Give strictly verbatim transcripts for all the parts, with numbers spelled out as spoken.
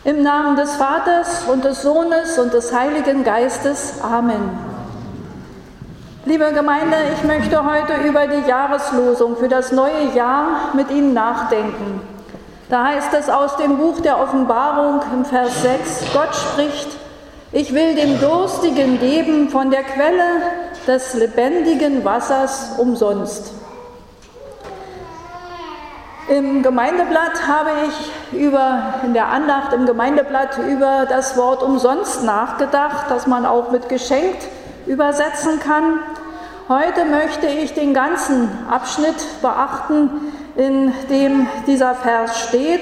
Im Namen des Vaters und des Sohnes und des Heiligen Geistes. Amen. Liebe Gemeinde, ich möchte heute über die Jahreslosung für das neue Jahr mit Ihnen nachdenken. Da heißt es aus dem Buch der Offenbarung im Vers sechs, Gott spricht: Ich will dem Durstigen geben von der Quelle des lebendigen Wassers umsonst. Im Gemeindeblatt habe ich über, in der Andacht im Gemeindeblatt über das Wort umsonst nachgedacht, das man auch mit geschenkt übersetzen kann. Heute möchte ich den ganzen Abschnitt beachten, in dem dieser Vers steht.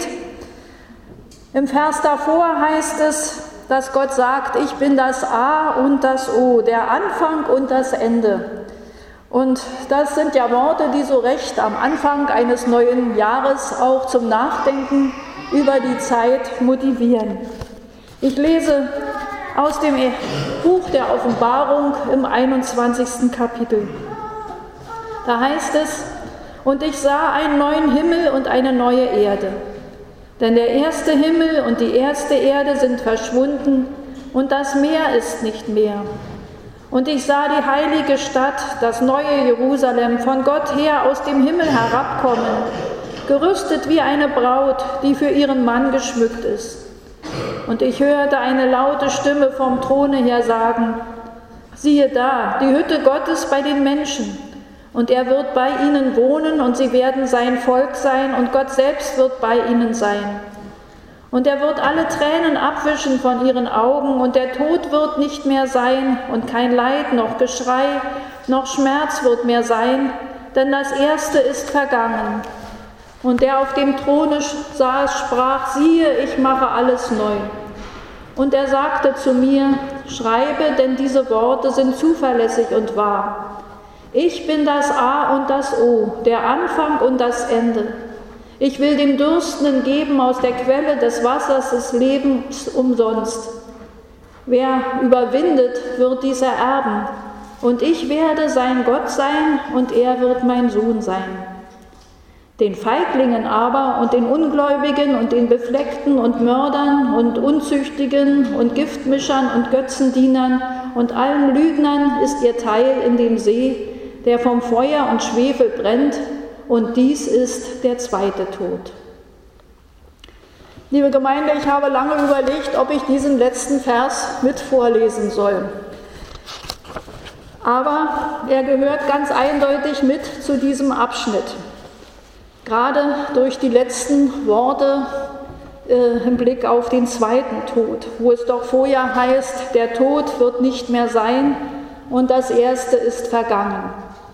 Im Vers davor heißt es, dass Gott sagt, ich bin das A und das O, der Anfang und das Ende. Und das sind ja Worte, die so recht am Anfang eines neuen Jahres auch zum Nachdenken über die Zeit motivieren. Ich lese aus dem Buch der Offenbarung im einundzwanzigsten Kapitel. Da heißt es: Und ich sah einen neuen Himmel und eine neue Erde. Denn der erste Himmel und die erste Erde sind verschwunden und das Meer ist nicht mehr. Und ich sah die heilige Stadt, das neue Jerusalem, von Gott her aus dem Himmel herabkommen, gerüstet wie eine Braut, die für ihren Mann geschmückt ist. Und ich hörte eine laute Stimme vom Throne her sagen: Siehe da, die Hütte Gottes bei den Menschen. Und er wird bei ihnen wohnen und sie werden sein Volk sein und Gott selbst wird bei ihnen sein. Und er wird alle Tränen abwischen von ihren Augen und der Tod wird nicht mehr sein und kein Leid, noch Geschrei, noch Schmerz wird mehr sein, denn das Erste ist vergangen. Und der auf dem Throne saß, sprach: Siehe, ich mache alles neu. Und er sagte zu mir: Schreibe, denn diese Worte sind zuverlässig und wahr. Ich bin das A und das O, der Anfang und das Ende. Ich will dem Durstenden geben aus der Quelle des Wassers des Lebens umsonst. Wer überwindet, wird dies ererben. Und ich werde sein Gott sein und er wird mein Sohn sein. Den Feiglingen aber und den Ungläubigen und den Befleckten und Mördern und Unzüchtigen und Giftmischern und Götzendienern und allen Lügnern ist ihr Teil in dem See, der vom Feuer und Schwefel brennt, und dies ist der zweite Tod. Liebe Gemeinde, ich habe lange überlegt, ob ich diesen letzten Vers mit vorlesen soll. Aber er gehört ganz eindeutig mit zu diesem Abschnitt. Gerade durch die letzten Worte äh, im Blick auf den zweiten Tod, wo es doch vorher heißt, der Tod wird nicht mehr sein und das Erste ist vergangen.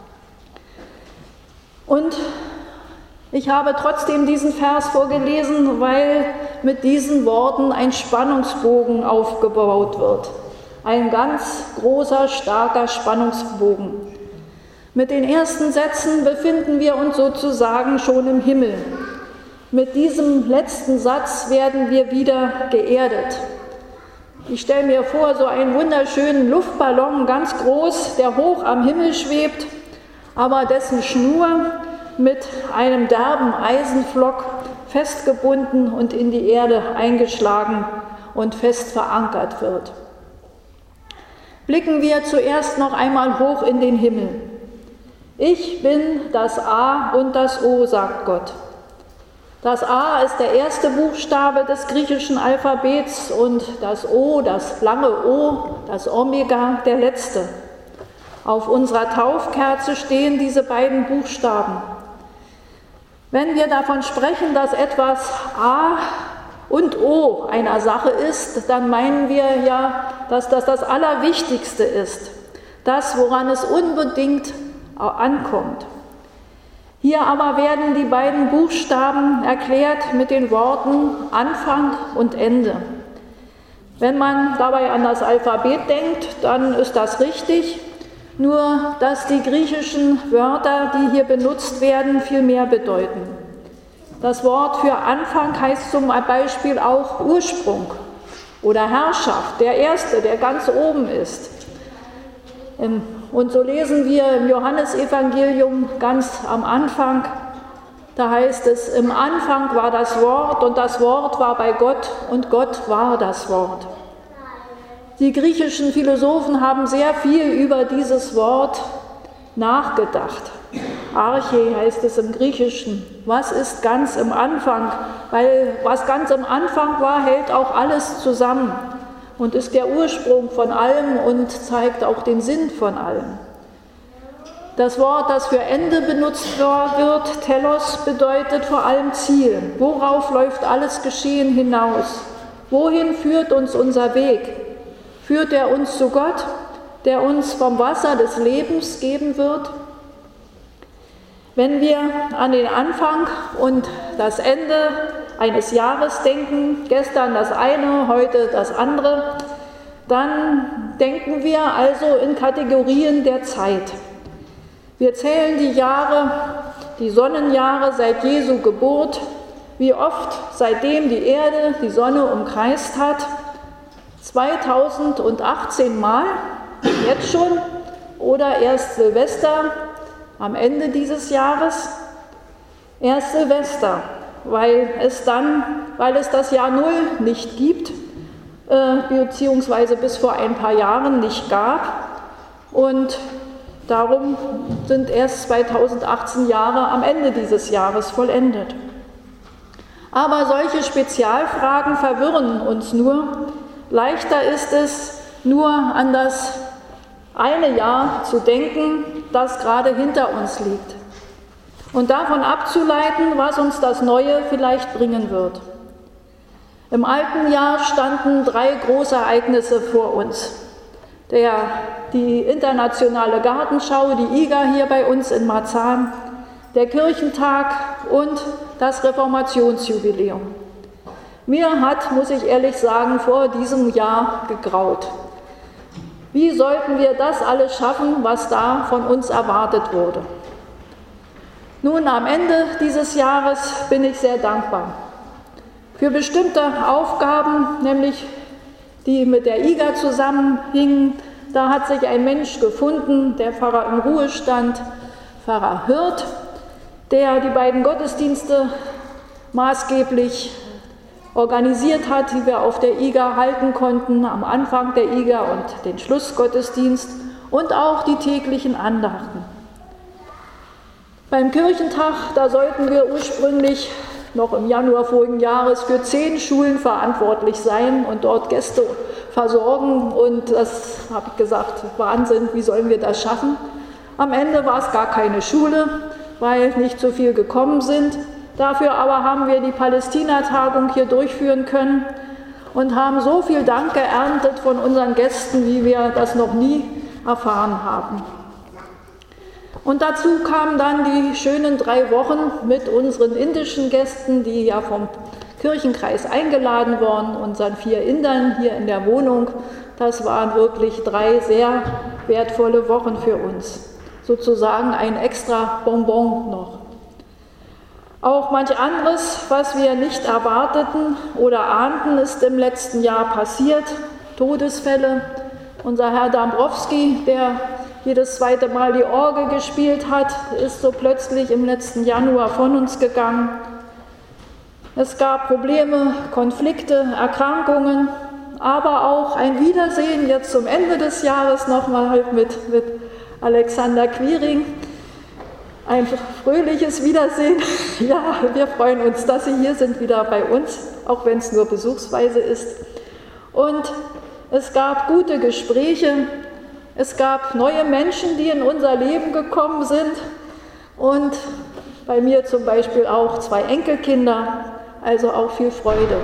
Und ich habe trotzdem diesen Vers vorgelesen, weil mit diesen Worten ein Spannungsbogen aufgebaut wird. Ein ganz großer, starker Spannungsbogen. Mit den ersten Sätzen befinden wir uns sozusagen schon im Himmel. Mit diesem letzten Satz werden wir wieder geerdet. Ich stelle mir vor, so einen wunderschönen Luftballon, ganz groß, der hoch am Himmel schwebt, aber dessen Schnur mit einem derben Eisenpflock festgebunden und in die Erde eingeschlagen und fest verankert wird. Blicken wir zuerst noch einmal hoch in den Himmel. Ich bin das A und das O, sagt Gott. Das A ist der erste Buchstabe des griechischen Alphabets und das O, das lange O, das Omega, der letzte. Auf unserer Taufkerze stehen diese beiden Buchstaben. Wenn wir davon sprechen, dass etwas A und O einer Sache ist, dann meinen wir ja, dass das das Allerwichtigste ist, das, woran es unbedingt ankommt. Hier aber werden die beiden Buchstaben erklärt mit den Worten Anfang und Ende. Wenn man dabei an das Alphabet denkt, dann ist das richtig. Nur, dass die griechischen Wörter, die hier benutzt werden, viel mehr bedeuten. Das Wort für Anfang heißt zum Beispiel auch Ursprung oder Herrschaft, der Erste, der ganz oben ist. Und so lesen wir im Johannesevangelium ganz am Anfang: Da heißt es, im Anfang war das Wort und das Wort war bei Gott und Gott war das Wort. Die griechischen Philosophen haben sehr viel über dieses Wort nachgedacht. Arche heißt es im Griechischen. Was ist ganz im Anfang? Weil was ganz im Anfang war, hält auch alles zusammen und ist der Ursprung von allem und zeigt auch den Sinn von allem. Das Wort, das für Ende benutzt wird, Telos, bedeutet vor allem Ziel. Worauf läuft alles Geschehen hinaus? Wohin führt uns unser Weg? Führt er uns zu Gott, der uns vom Wasser des Lebens geben wird? Wenn wir an den Anfang und das Ende eines Jahres denken, gestern das eine, heute das andere, dann denken wir also in Kategorien der Zeit. Wir zählen die Jahre, die Sonnenjahre seit Jesu Geburt, wie oft seitdem die Erde die Sonne umkreist hat. zweitausendachtzehn Mal, jetzt schon, oder erst Silvester am Ende dieses Jahres. Erst Silvester, weil es dann, weil es das Jahr Null nicht gibt, äh, beziehungsweise bis vor ein paar Jahren nicht gab. Und darum sind erst zweitausendachtzehn Jahre am Ende dieses Jahres vollendet. Aber solche Spezialfragen verwirren uns nur. Leichter ist es, nur an das eine Jahr zu denken, das gerade hinter uns liegt. Und davon abzuleiten, was uns das Neue vielleicht bringen wird. Im alten Jahr standen drei Großereignisse vor uns. Der, die internationale Gartenschau, die I G A hier bei uns in Marzahn, der Kirchentag und das Reformationsjubiläum. Mir hat, muss ich ehrlich sagen, vor diesem Jahr gegraut. Wie sollten wir das alles schaffen, was da von uns erwartet wurde? Nun, am Ende dieses Jahres bin ich sehr dankbar. Für bestimmte Aufgaben, nämlich die mit der I G A zusammenhingen, da hat sich ein Mensch gefunden, der Pfarrer im Ruhestand, Pfarrer Hirt, der die beiden Gottesdienste maßgeblich organisiert hat, die wir auf der I G A halten konnten, am Anfang der I G A und den Schlussgottesdienst und auch die täglichen Andachten. Beim Kirchentag, da sollten wir ursprünglich noch im Januar vorigen Jahres für zehn Schulen verantwortlich sein und dort Gäste versorgen. Und das habe ich gesagt, Wahnsinn, wie sollen wir das schaffen? Am Ende war es gar keine Schule, weil nicht so viel gekommen sind. Dafür aber haben wir die Palästina-Tagung hier durchführen können und haben so viel Dank geerntet von unseren Gästen, wie wir das noch nie erfahren haben. Und dazu kamen dann die schönen drei Wochen mit unseren indischen Gästen, die ja vom Kirchenkreis eingeladen wurden, unseren vier Indern hier in der Wohnung. Das waren wirklich drei sehr wertvolle Wochen für uns. Sozusagen ein extra Bonbon noch. Auch manch anderes, was wir nicht erwarteten oder ahnten, ist im letzten Jahr passiert. Todesfälle. Unser Herr Dambrowski, der jedes zweite Mal die Orgel gespielt hat, ist so plötzlich im letzten Januar von uns gegangen. Es gab Probleme, Konflikte, Erkrankungen, aber auch ein Wiedersehen jetzt zum Ende des Jahres nochmal mit, mit Alexander Quiring. Ein fröhliches Wiedersehen. Ja, wir freuen uns, dass Sie hier sind, wieder bei uns, auch wenn es nur besuchsweise ist. Und es gab gute Gespräche. Es gab neue Menschen, die in unser Leben gekommen sind und bei mir zum Beispiel auch zwei Enkelkinder, also auch viel Freude.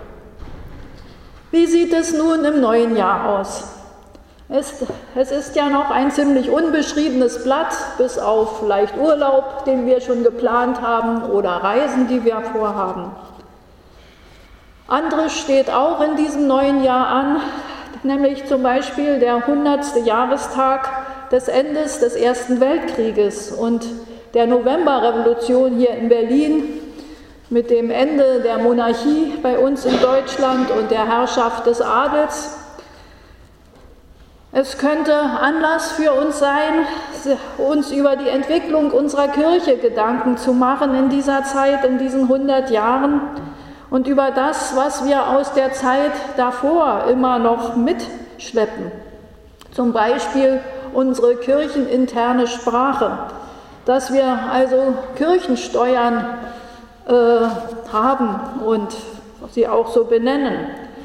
Wie sieht es nun im neuen Jahr aus? Es, es ist ja noch ein ziemlich unbeschriebenes Blatt, bis auf vielleicht Urlaub, den wir schon geplant haben, oder Reisen, die wir vorhaben. Anderes steht auch in diesem neuen Jahr an, nämlich zum Beispiel der hundertste Jahrestag des Endes des Ersten Weltkrieges und der Novemberrevolution hier in Berlin mit dem Ende der Monarchie bei uns in Deutschland und der Herrschaft des Adels. Es könnte Anlass für uns sein, uns über die Entwicklung unserer Kirche Gedanken zu machen in dieser Zeit, in diesen hundert Jahren und über das, was wir aus der Zeit davor immer noch mitschleppen. Zum Beispiel unsere kircheninterne Sprache, dass wir also Kirchensteuern äh, haben und sie auch so benennen.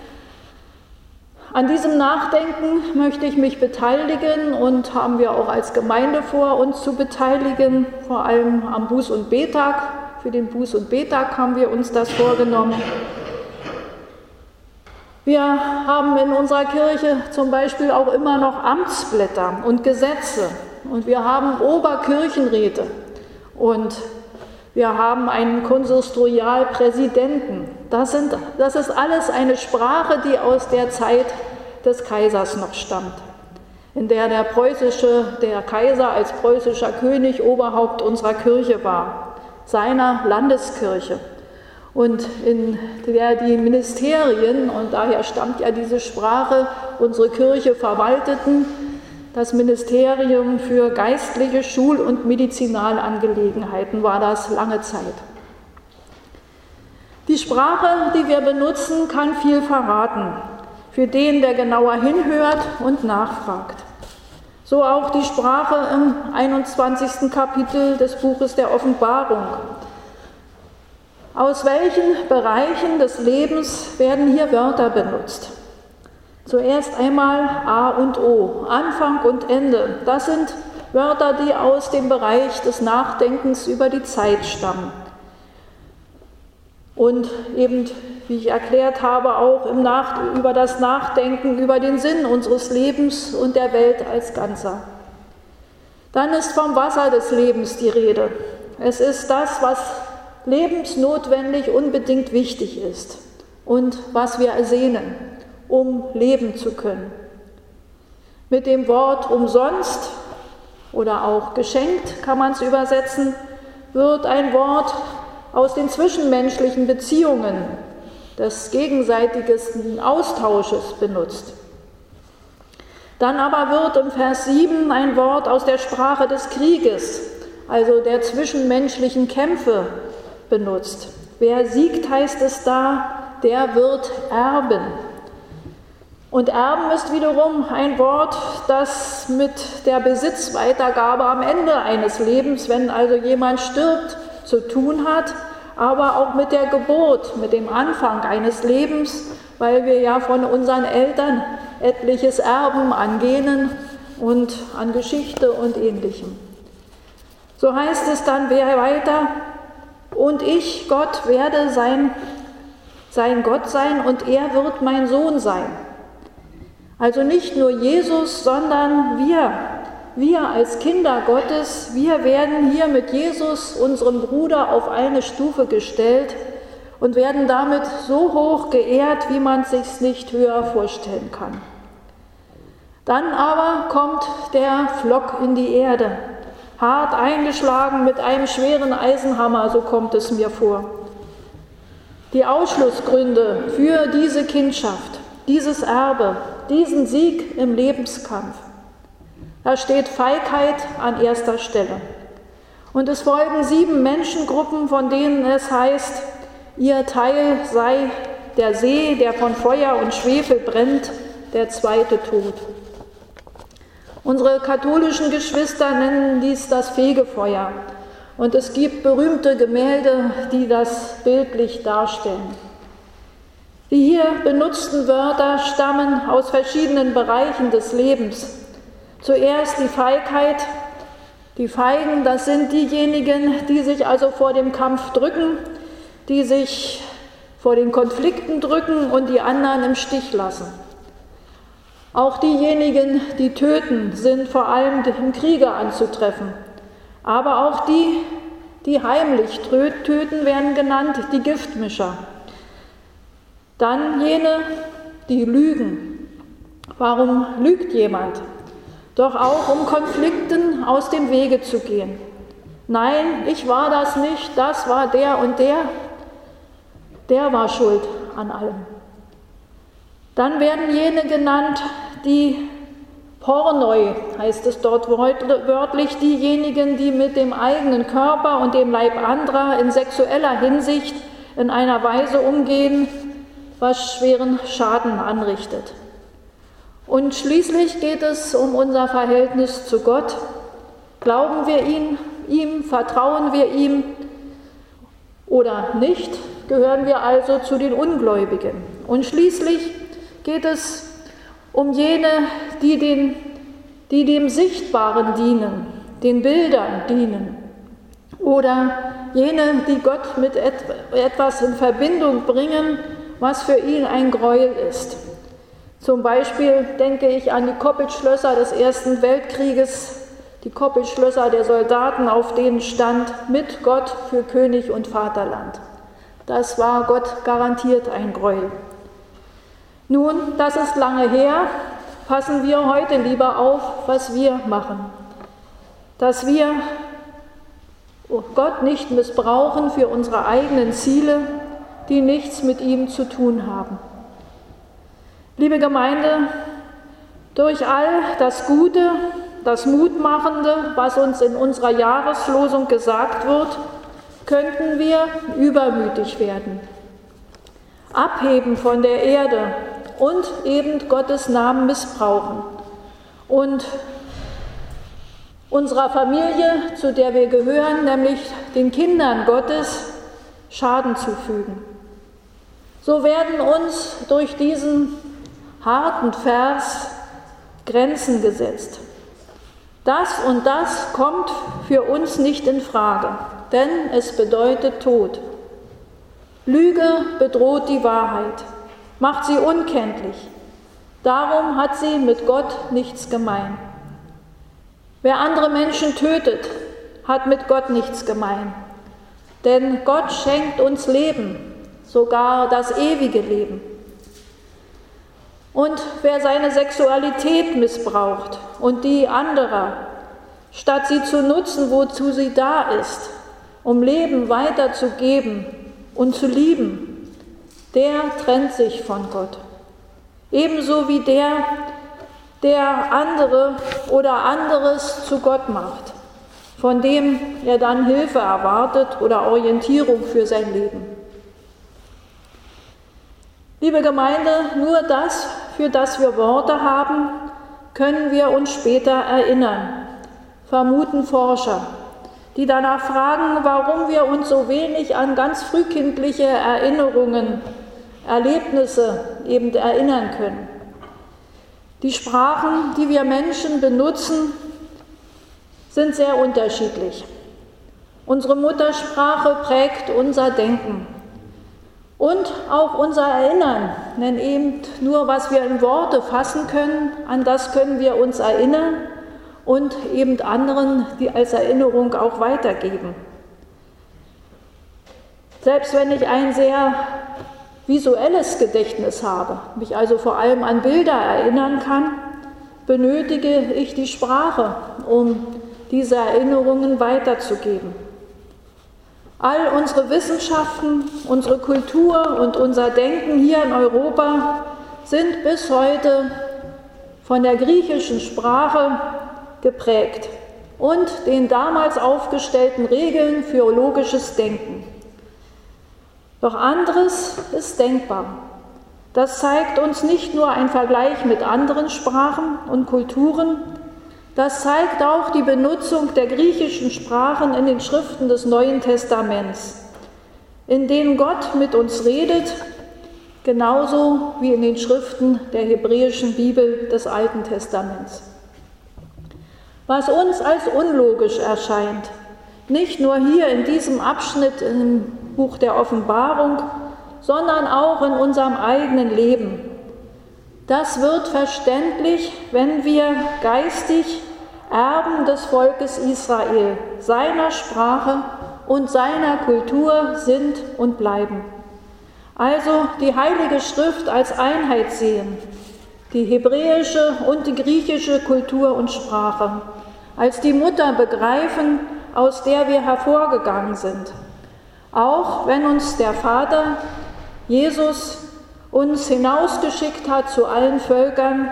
An diesem Nachdenken möchte ich mich beteiligen und haben wir auch als Gemeinde vor, uns zu beteiligen, vor allem am Buß- und Betag. Für den Buß- und Betag haben wir uns das vorgenommen. Wir haben in unserer Kirche zum Beispiel auch immer noch Amtsblätter und Gesetze und wir haben Oberkirchenräte und wir haben einen Konsistorialpräsidenten. Das, sind, das ist alles eine Sprache, die aus der Zeit des Kaisers noch stammt, in der der preußische, der Kaiser als preußischer König Oberhaupt unserer Kirche war, seiner Landeskirche. Und in der die Ministerien, und daher stammt ja diese Sprache, unsere Kirche verwalteten, das Ministerium für geistliche Schul- und Medizinalangelegenheiten war das lange Zeit. Die Sprache, die wir benutzen, kann viel verraten, für den, der genauer hinhört und nachfragt. So auch die Sprache im einundzwanzigsten Kapitel des Buches der Offenbarung. Aus welchen Bereichen des Lebens werden hier Wörter benutzt? Zuerst einmal A und O, Anfang und Ende. Das sind Wörter, die aus dem Bereich des Nachdenkens über die Zeit stammen. Und eben, wie ich erklärt habe, auch im Nach- über das Nachdenken über den Sinn unseres Lebens und der Welt als Ganzer. Dann ist vom Wasser des Lebens die Rede. Es ist das, was lebensnotwendig unbedingt wichtig ist und was wir ersehnen, um leben zu können. Mit dem Wort umsonst oder auch geschenkt kann man es übersetzen, wird ein Wort aus den zwischenmenschlichen Beziehungen, des gegenseitigen Austausches benutzt. Dann aber wird im Vers sieben ein Wort aus der Sprache des Krieges, also der zwischenmenschlichen Kämpfe, benutzt. Wer siegt, heißt es da, der wird erben. Und erben ist wiederum ein Wort, das mit der Besitzweitergabe am Ende eines Lebens, wenn also jemand stirbt, zu tun hat, aber auch mit der Geburt, mit dem Anfang eines Lebens, weil wir ja von unseren Eltern etliches erben an Genen und an Geschichte und Ähnlichem. So heißt es dann weiter, und ich, Gott, werde sein, sein Gott sein und er wird mein Sohn sein. Also nicht nur Jesus, sondern wir, wir als Kinder Gottes, wir werden hier mit Jesus, unserem Bruder, auf eine Stufe gestellt und werden damit so hoch geehrt, wie man es sich nicht höher vorstellen kann. Dann aber kommt der Pflock in die Erde, hart eingeschlagen mit einem schweren Eisenhammer, so kommt es mir vor. Die Ausschlussgründe für diese Kindschaft, dieses Erbe, diesen Sieg im Lebenskampf. Da steht Feigheit an erster Stelle. Und es folgen sieben Menschengruppen, von denen es heißt, ihr Teil sei der See, der von Feuer und Schwefel brennt, der zweite Tod. Unsere katholischen Geschwister nennen dies das Fegefeuer. Und es gibt berühmte Gemälde, die das bildlich darstellen. Die hier benutzten Wörter stammen aus verschiedenen Bereichen des Lebens. Zuerst die Feigheit. Die Feigen, das sind diejenigen, die sich also vor dem Kampf drücken, die sich vor den Konflikten drücken und die anderen im Stich lassen. Auch diejenigen, die töten, sind vor allem im Kriege anzutreffen. Aber auch die, die heimlich töten, werden genannt, die Giftmischer. Dann jene, die lügen. Warum lügt jemand? Doch auch um Konflikten aus dem Wege zu gehen. Nein, ich war das nicht, das war der und der. Der war schuld an allem. Dann werden jene genannt, die Pornoi heißt es dort wörtlich, diejenigen, die mit dem eigenen Körper und dem Leib anderer in sexueller Hinsicht in einer Weise umgehen, was schweren Schaden anrichtet. Und schließlich geht es um unser Verhältnis zu Gott. Glauben wir ihn, ihm, vertrauen wir ihm oder nicht, gehören wir also zu den Ungläubigen. Und schließlich geht es um jene, die, den, die dem Sichtbaren dienen, den Bildern dienen, oder jene, die Gott mit etwas in Verbindung bringen, was für ihn ein Gräuel ist. Zum Beispiel denke ich an die Koppelschlösser des Ersten Weltkrieges, die Koppelschlösser der Soldaten, auf denen stand: mit Gott für König und Vaterland. Das war Gott garantiert ein Gräuel. Nun, das ist lange her, passen wir heute lieber auf, was wir machen. Dass wir Gott nicht missbrauchen für unsere eigenen Ziele, die nichts mit ihm zu tun haben. Liebe Gemeinde, durch all das Gute, das Mutmachende, was uns in unserer Jahreslosung gesagt wird, könnten wir übermütig werden, abheben von der Erde und eben Gottes Namen missbrauchen und unserer Familie, zu der wir gehören, nämlich den Kindern Gottes, Schaden zufügen. So werden uns durch diesen harten Vers Grenzen gesetzt. Das und das kommt für uns nicht in Frage, denn es bedeutet Tod. Lüge bedroht die Wahrheit, macht sie unkenntlich. Darum hat sie mit Gott nichts gemein. Wer andere Menschen tötet, hat mit Gott nichts gemein. Denn Gott schenkt uns Leben, sogar das ewige Leben. Und wer seine Sexualität missbraucht und die anderer, statt sie zu nutzen, wozu sie da ist, um Leben weiterzugeben und zu lieben, der trennt sich von Gott. Ebenso wie der, der andere oder anderes zu Gott macht, von dem er dann Hilfe erwartet oder Orientierung für sein Leben. Liebe Gemeinde, nur das, für das wir Worte haben, können wir uns später erinnern, vermuten Forscher, die danach fragen, warum wir uns so wenig an ganz frühkindliche Erinnerungen, Erlebnisse eben erinnern können. Die Sprachen, die wir Menschen benutzen, sind sehr unterschiedlich. Unsere Muttersprache prägt unser Denken. Und auch unser Erinnern, denn eben nur, was wir in Worte fassen können, an das können wir uns erinnern und eben anderen, die als Erinnerung auch weitergeben. Selbst wenn ich ein sehr visuelles Gedächtnis habe, mich also vor allem an Bilder erinnern kann, benötige ich die Sprache, um diese Erinnerungen weiterzugeben. All unsere Wissenschaften, unsere Kultur und unser Denken hier in Europa sind bis heute von der griechischen Sprache geprägt und den damals aufgestellten Regeln für logisches Denken. Doch anderes ist denkbar. Das zeigt uns nicht nur ein Vergleich mit anderen Sprachen und Kulturen, das zeigt auch die Benutzung der griechischen Sprachen in den Schriften des Neuen Testaments, in denen Gott mit uns redet, genauso wie in den Schriften der hebräischen Bibel des Alten Testaments. Was uns als unlogisch erscheint, nicht nur hier in diesem Abschnitt im Buch der Offenbarung, sondern auch in unserem eigenen Leben, das wird verständlich, wenn wir geistig Erben des Volkes Israel, seiner Sprache und seiner Kultur sind und bleiben. Also die Heilige Schrift als Einheit sehen, die hebräische und die griechische Kultur und Sprache, als die Mutter begreifen, aus der wir hervorgegangen sind. Auch wenn uns der Vater, Jesus, uns hinausgeschickt hat zu allen Völkern,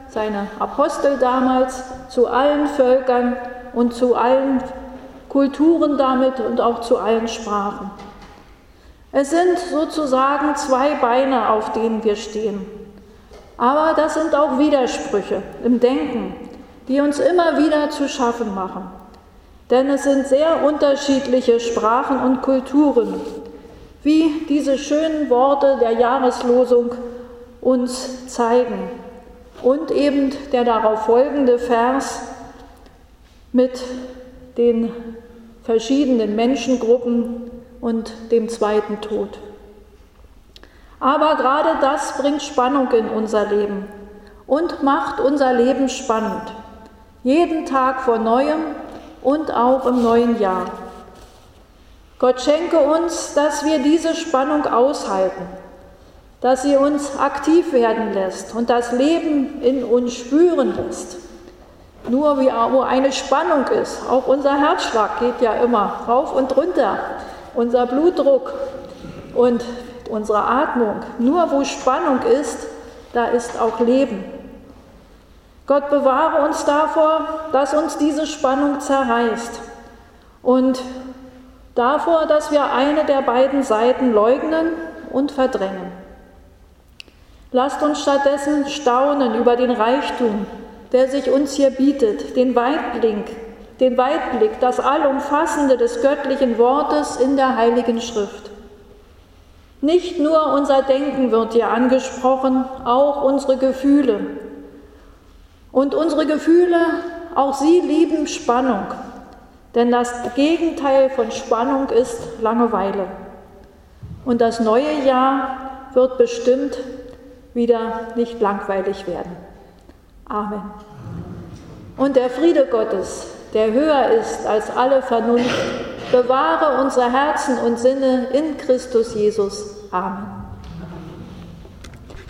seine Apostel damals, zu allen Völkern und zu allen Kulturen damit und auch zu allen Sprachen. Es sind sozusagen zwei Beine, auf denen wir stehen. Aber das sind auch Widersprüche im Denken, die uns immer wieder zu schaffen machen. Denn es sind sehr unterschiedliche Sprachen und Kulturen, wie diese schönen Worte der Jahreslosung uns zeigen. Und eben der darauf folgende Vers mit den verschiedenen Menschengruppen und dem zweiten Tod. Aber gerade das bringt Spannung in unser Leben und macht unser Leben spannend. Jeden Tag vor Neuem und auch im neuen Jahr. Gott schenke uns, dass wir diese Spannung aushalten, dass sie uns aktiv werden lässt und das Leben in uns spüren lässt. Nur wo eine Spannung ist, auch unser Herzschlag geht ja immer rauf und runter, unser Blutdruck und unsere Atmung. Nur wo Spannung ist, da ist auch Leben. Gott bewahre uns davor, dass uns diese Spannung zerreißt und davor, dass wir eine der beiden Seiten leugnen und verdrängen. Lasst uns stattdessen staunen über den Reichtum, der sich uns hier bietet, den Weitblick, den Weitblick, das Allumfassende des göttlichen Wortes in der Heiligen Schrift. Nicht nur unser Denken wird hier angesprochen, auch unsere Gefühle. Und unsere Gefühle, auch sie lieben Spannung, denn das Gegenteil von Spannung ist Langeweile. Und das neue Jahr wird bestimmt wieder nicht langweilig werden. Amen. Und der Friede Gottes, der höher ist als alle Vernunft, bewahre unsere Herzen und Sinne in Christus Jesus. Amen.